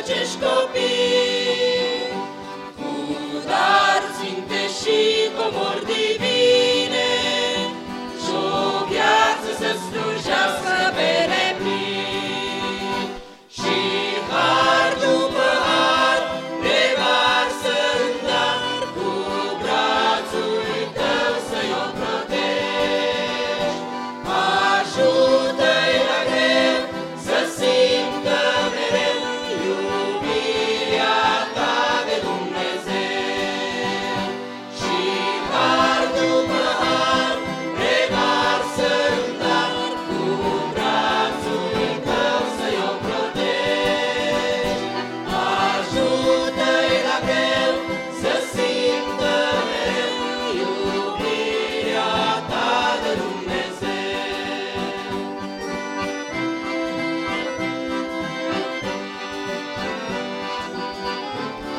acești copii, cu daruri sfinte și comori divine, și o viață să slujească pe deplin. Și har după har revarsă în dar, cu brațul tău să-i o protești. Ajută-i la greu să simtă mereu iubirea ta de Dumnezeu. Și har după har revarsă în dar, cu brațul tău să-i o protești. Ajută-i la greu să simtă mereu iubirea ta de Dumnezeu.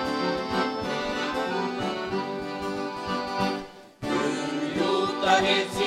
În lupta vieții